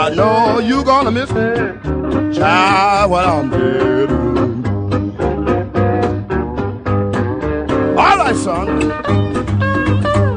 I know you gonna miss me, child, when I'm dead. All right, son.